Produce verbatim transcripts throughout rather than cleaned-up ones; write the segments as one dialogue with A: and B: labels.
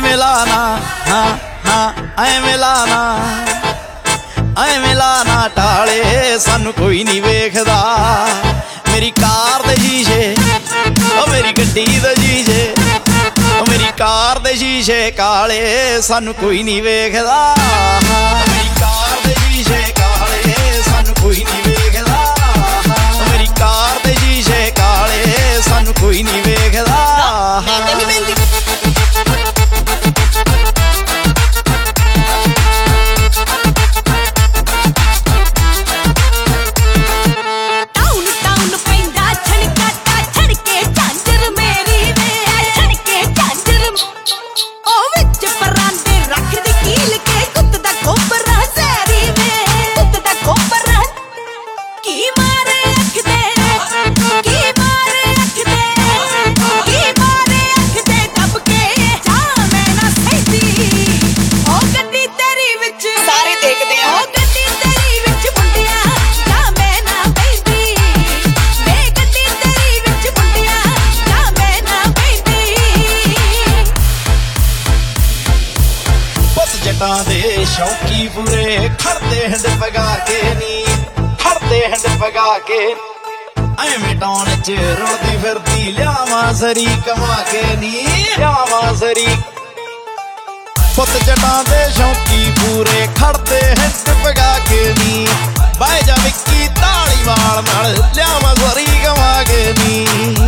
A: ਐਵੇਂ ਲਾਣਾ ਨਾ ਨਾ ਐਵੇਂ ਲਾਣਾ ਐਵੇਂ ਲਾਣਾ ਟਾਲੇ ਸਾਨੂੰ ਕੋਈ ਨਹੀਂ ਵੇਖਦਾ। ਮੇਰੀ ਕਾਰ ਦੇ ਸ਼ੀਸ਼ੇ ਓ ਮੇਰੀ ਗੱਡੀ ਦੇ ਸ਼ੀਸ਼ੇ ਓ ਮੇਰੀ ਕਾਰ ਦੇ ਸ਼ੀਸ਼ੇ ਕਾਲੇ ਸਾਨੂੰ ਕੋਈ ਨਹੀਂ ਵੇਖਦਾ। ਮੇਰੀ ਕਾਰ ਦੇ ਸ਼ੀਸ਼ੇ ਕਾਲੇ ਸਾਨੂੰ ਕੋਈ ਨਹੀਂ ਵੇਖਦਾ। ਮੇਰੀ ਕਾਰ ਦੇ ਸ਼ੀਸ਼ੇ ਕਾਲੇ ਸਾਨੂੰ ਕੋਈ ਨਹੀਂ ਵੇਖਦਾ। ਜੱਟਾਂ ਦੇ ਸ਼ੌਕੀ ਪੂਰੇ ਖੜਦੇ ਹੰਡ ਪਗਾ ਕੇ ਨੀ ਖੜਦੇ ਹੰਡ ਪਗਾ ਕੇ ਐਵੇਂ ਟਾਉਣ ਚ ਰੁਲਦੀ ਫਿਰਦੀ ਲਿਆਵਾਂ ਸਰੀ ਕਮਾ ਕੇ ਨੀ ਲਿਆਵਾਂ ਸਰੀ। ਪੁੱਤ ਜੱਟਾਂ ਦੇ ਸ਼ੌਕੀ ਪੂਰੇ ਖੜਦੇ ਹੰਡ ਪਗਾ ਕੇ ਨੀ ਬਾਏ ਜਾ ਵਿੱਕੀ ਧਾਲੀਵਾਲ ਨਾਲ ਲਿਆਵਾਂ ਸਰੀ ਕਮਾ ਕੇ ਨੀ।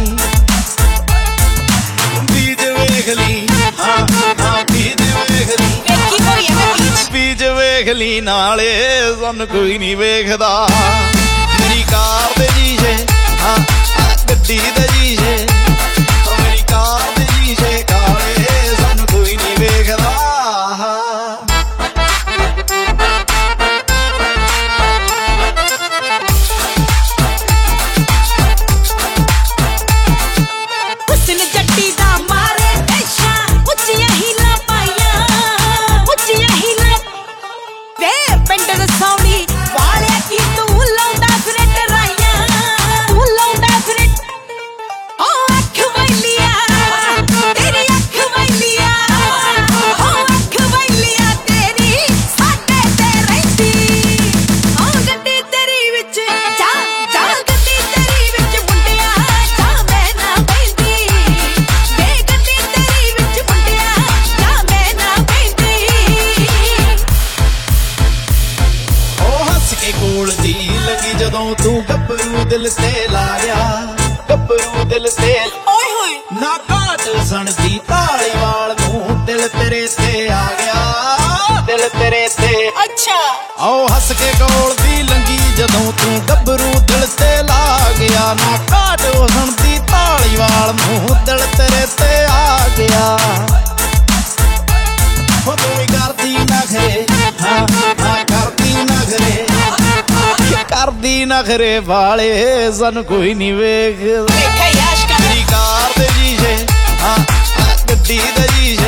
A: ਬੀਜ ਵੇਖ ਲਈ ਹਾਂ ਹਾਂ ਬੀਜ ਵੇਖ ਲਈ ਬੀਜ ਵੇਖ ਲਈ ਨਾਲੇ ਸਾਨੂੰ ਕੋਈ ਨਹੀਂ ਵੇਖਦਾ। ਮੇਰੀ ਕਾਰ ਦੇ ਸ਼ੀਸ਼ੇ ਹਾਂ ਗੱਡੀ ਦੇ ਸ਼ੀਸ਼ੇ ਮੇਰੀ ਕਾਰ ਦੇ ਸ਼ੀਸ਼ੇ ਕਾਲੇ ਸਾਨੂੰ ਕੋਈ ਨਹੀਂ ਵੇਖਦਾ। ਕੋਲ ਦੀ ਲੱਗੀ ਜਦੋਂ ਤੂੰ ਗੱਭਰੂ ਦਿਲ ਤੇ ਲਾ ਗਿਆ ਗੱਭਰੂ ਦਿਲ ਤੇ ਓਏ ਹੋਏ ਨਾ ਘਾਟ ਸੁਣਦੀ ਧਾਲੀਵਾਲ ਨੂੰ ਦਿਲ ਤੇਰੇ ਤੇ ਆ ਗਿਆ ਦਿਲ ਤੇਰੇ ਤੇ ਅੱਛਾ ਆਓ ਹੱਸ ਕੇ ਕੋਲ ਦੀ ਲੰਗੀ ਜਦੋਂ ਤੂੰ ਗੱਭਰੂ ਦਿਲ ਤੇ ਲਾ ਗਿਆ ਨਾ ਘਾਟ ਸੁਣਦੀ ਧਾਲੀਵਾਲ ਨੂੰ ਦਿਲ ਤੇਰੇ ਤੇ ਆ ਗਿਆ। ਹੋ ਤੂੰ ਕਰਦੀ ਨਖਰੇ ਹਾਂ ਹਾਂ ਕਰਦੀ ਨਖਰੇ ਕਰਦੀ ਨਖਰੇ ਵਾਲੇ ਸਾਨੂੰ ਕੋਈ ਨਹੀਂ ਵੇਖਦਾ। ਮੇਰੀ ਕਾਰ ਦੇ ਸ਼ੀਸ਼ੇ ਹਾਂ ਗੱਡੀ ਦੇ ਸ਼ੀਸ਼ੇ